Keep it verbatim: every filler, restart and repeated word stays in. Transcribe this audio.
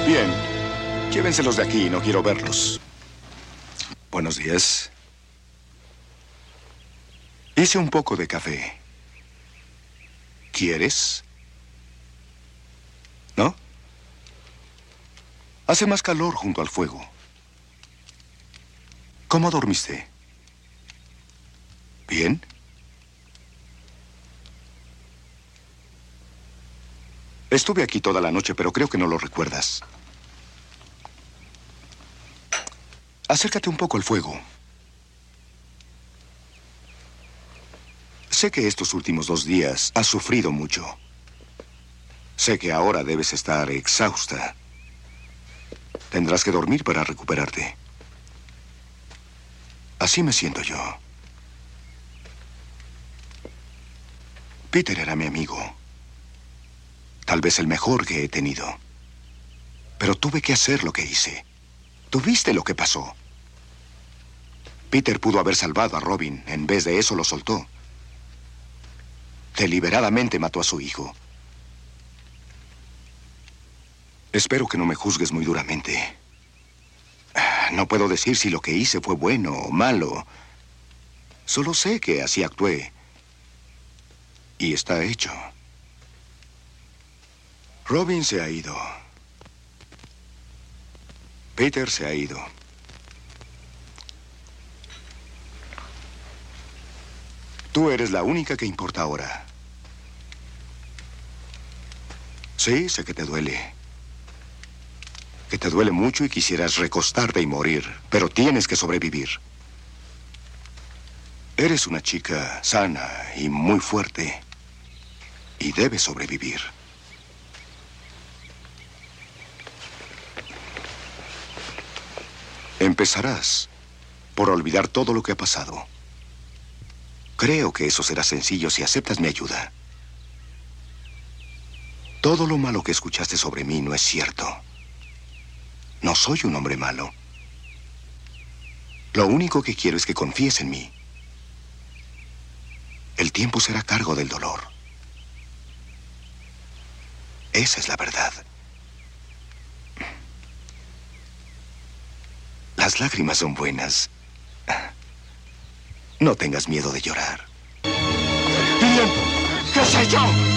Bien. Llévenselos de aquí, no quiero verlos. Buenos días. Hice un poco de café. ¿Quieres? ¿No? Hace más calor junto al fuego. ¿Cómo dormiste? ¿Bien? Estuve aquí toda la noche, pero creo que no lo recuerdas. Acércate un poco al fuego. Sé que estos últimos dos días has sufrido mucho. Sé que ahora debes estar exhausta. Tendrás que dormir para recuperarte. Así me siento yo. Peter era mi amigo. Tal vez el mejor que he tenido. Pero tuve que hacer lo que hice. ¿Tú viste lo que pasó? Peter pudo haber salvado a Robin. En vez de eso, lo soltó. Deliberadamente mató a su hijo. Espero que no me juzgues muy duramente. No puedo decir si lo que hice fue bueno o malo. Solo sé que así actué. Y está hecho. Robin se ha ido. Peter se ha ido. Tú eres la única que importa ahora. Sí, sé que te duele. Que te duele mucho y quisieras recostarte y morir, pero tienes que sobrevivir. Eres una chica sana y muy fuerte. Y debes sobrevivir. Empezarás por olvidar todo lo que ha pasado. Creo que eso será sencillo si aceptas mi ayuda. Todo lo malo que escuchaste sobre mí no es cierto. No soy un hombre malo. Lo único que quiero es que confíes en mí. El tiempo será cargo del dolor. Esa es la verdad. Las lágrimas son buenas. No tengas miedo de llorar. ¡Bien! ¿Qué sé yo?